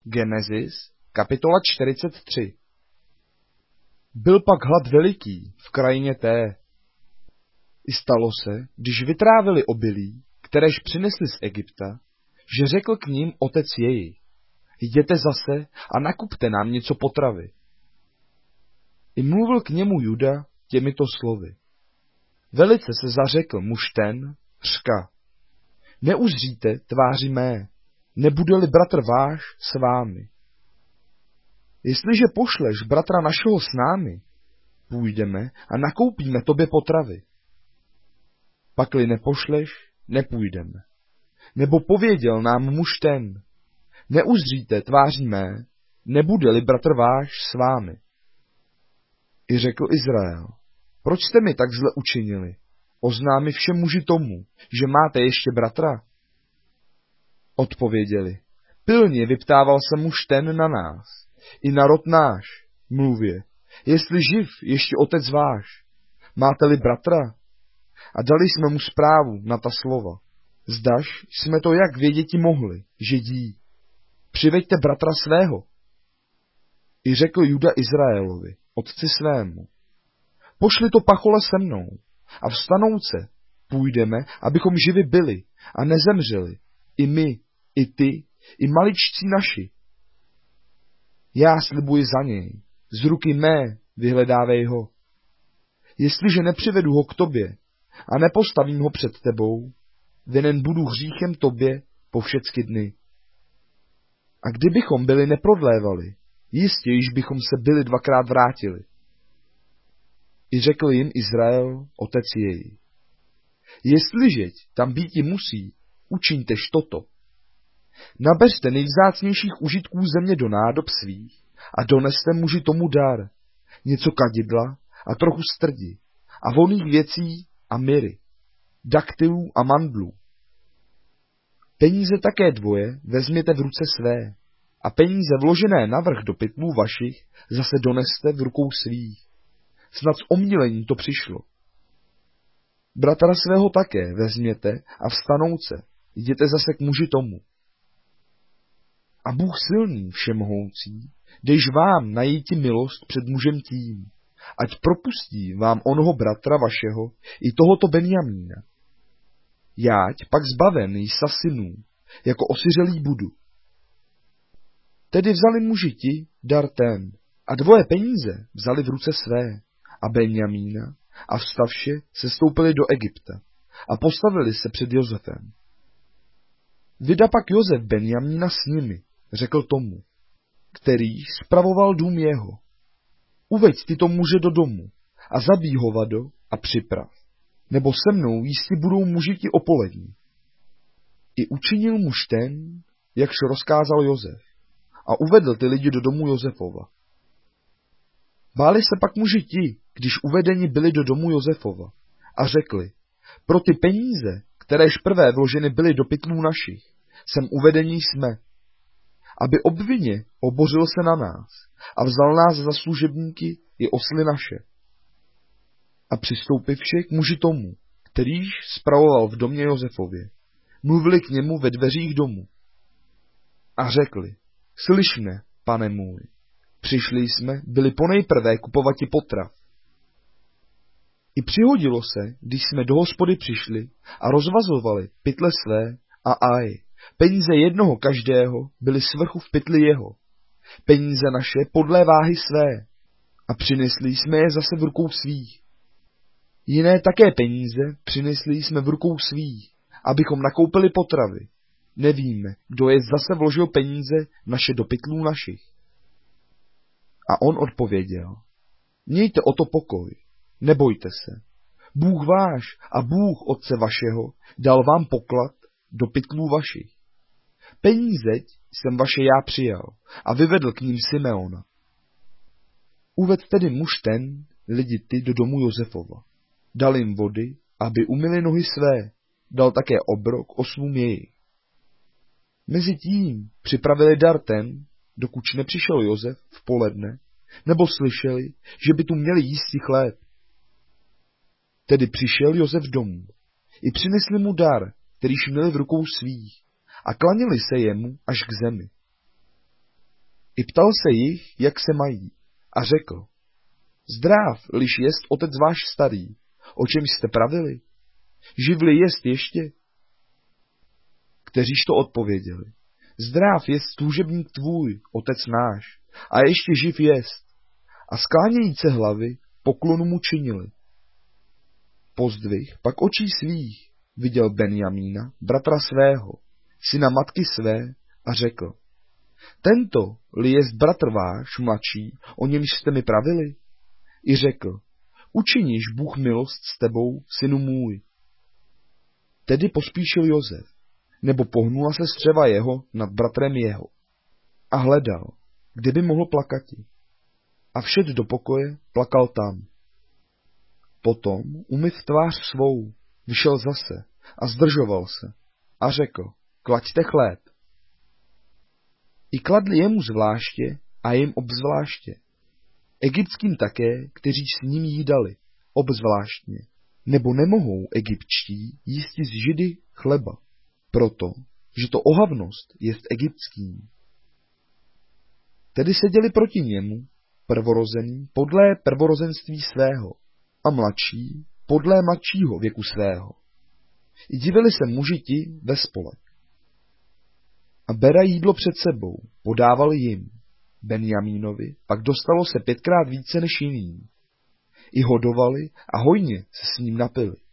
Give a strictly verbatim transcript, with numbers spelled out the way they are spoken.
Genesis, kapitola čtyřicet tři. Byl pak hlad veliký v krajině té. I stalo se, když vytrávili obilí, kteréž přinesli z Egypta, že řekl k ním otec jejich: jděte zase a nakupte nám něco potravy. I mluvil k němu Juda těmito slovy: velice se zařekl muž ten, řka: neuzříte tváři mé, nebude-li bratr váš s vámi. Jestliže pošleš bratra našeho s námi, půjdeme a nakoupíme tobě potravy. Pakli nepošleš, nepůjdeme. Nebo pověděl nám muž ten: neuzříte tváří mé, nebude-li bratr váš s vámi. I řekl Izrael: proč jste mi tak zle učinili? Oznámi všem muži tomu, že máte ještě bratra? Odpověděli: pilně vyptával se muž ten na nás, i narod náš, mluvě: jestli živ ještě otec váš, máte-li bratra? A dali jsme mu zprávu na ta slova: zdaž jsme to jak věděti mohli, že dí. Přiveďte bratra svého. I řekl Juda Izraelovi, otci svému: pošli to pachole se mnou a vstanouce, půjdeme, abychom živi byli a nezemřeli, i my, i ty, i maličcí naši. Já slibuji za něj, z ruky mé vyhledávej ho. Jestliže nepřivedu ho k tobě a nepostavím ho před tebou, vinen budu hříchem tobě po všecky dny. A kdybychom byli neprodlévali, jistě již bychom se byli dvakrát vrátili. I řekl jim Izrael, otec jej: jestliže tam býti musí, učiňtež toto. Nabeřte nejvzácnějších užitků země do nádob svých a doneste muži tomu dar, něco kadidla a trochu strdi a vonných věcí a myry, daktylů a mandlů. Peníze také dvoje vezměte v ruce své a peníze vložené navrch do pytlů vašich zase doneste v rukou svých. Snad z omílení to přišlo. Bratra svého také vezměte a vstanouce, jděte zase k muži tomu. A Bůh silný všemohoucí, dejž vám najítí milost před mužem tím, ať propustí vám onoho bratra vašeho i tohoto Benjamína. Jáť pak zbaven jsa synů, jako osiřelý budu. Tedy vzali muži ti dar ten a dvoje peníze vzali v ruce své a Benjamína a vstavše se stoupili do Egypta a postavili se před Josefem. Vyda pak Josef Benjamína s nimi, řekl tomu, který spravoval dům jeho: uveď tyto muže do domu a zabij ho vado a připrav, nebo se mnou jistě budou muži ti opolední. I učinil muž ten, jakž rozkázal Josef, a uvedl ty lidi do domu Josefova. Báli se pak muži ti, když uvedeni byli do domu Josefova, a řekli: pro ty peníze, kteréž prvé vloženy byly do pytlů našich, sem uvedení jsme, aby obvině obořil se na nás a vzal nás za služebníky i osly naše. A přistoupivši k muži tomu, kterýž spravoval v domě Josefově, mluvili k němu ve dveřích domu. A řekli: slyšme, pane můj, přišli jsme, byli ponejprvé kupovati potrav. I přihodilo se, když jsme do hospody přišli a rozvazovali pytle své a aj, peníze jednoho každého byly svrchu v pytli jeho, peníze naše podle váhy své, a přinesli jsme je zase v rukou svých. Jiné také peníze přinesli jsme v rukou svých, abychom nakoupili potravy. Nevíme, kdo je zase vložil peníze naše do pytlů našich. A on odpověděl: mějte o to pokoj, nebojte se. Bůh váš a Bůh otce vašeho dal vám poklad do pytlů vašich. Penízeť jsem vaše já přijal a vyvedl k ním Simeona. Uved tedy muž ten lidi ty do domu Josefova. Dal jim vody, aby umyli nohy své, dal také obrok oslům jejich. Mezitím připravili dar ten, dokud nepřišel Josef v poledne, nebo slyšeli, že by tu měli jísti chléb. Tedy přišel Josef domů, i přinesli mu dar, kterýž měli v rukou svých, a klanili se jemu až k zemi. I ptal se jich, jak se mají, a řekl, zdráv, liš jest otec váš starý, o čem jste pravili? Živli jest ještě? Kteříž to odpověděli, zdráv jest služebník tvůj, otec náš, a ještě živ jest. A sklánějíce hlavy poklonu mu činili. Pozdvih pak očí svých viděl Benjamína, bratra svého, syna matky své, a řekl, tento-li jest bratr váš mladší, o němž jste mi pravili? I řekl, učiniš Bůh milost s tebou, synu můj. Tedy pospíšil Josef, nebo pohnula se střeva jeho nad bratrem jeho. A hledal, kde by mohl plakati. A všet do pokoje plakal tam. Potom, umyv tvář svou, vyšel zase a zdržoval se a řekl, klaďte chléb. I kladli jemu zvláště a jim obzvláště. Egyptským také, kteří s ním jídali, obzvláštně, nebo nemohou egyptští jísti z Židy chleba, proto, že to ohavnost jest egyptským. Tedy seděli proti němu, prvorozený podle prvorozenství svého a mladší podle mladšího věku svého. I divili se muži ti ve spolek. A bera jídlo před sebou, podávali jim. Benjamínovi pak dostalo se pětkrát více než jiným. I hodovali a hojně se s ním napili.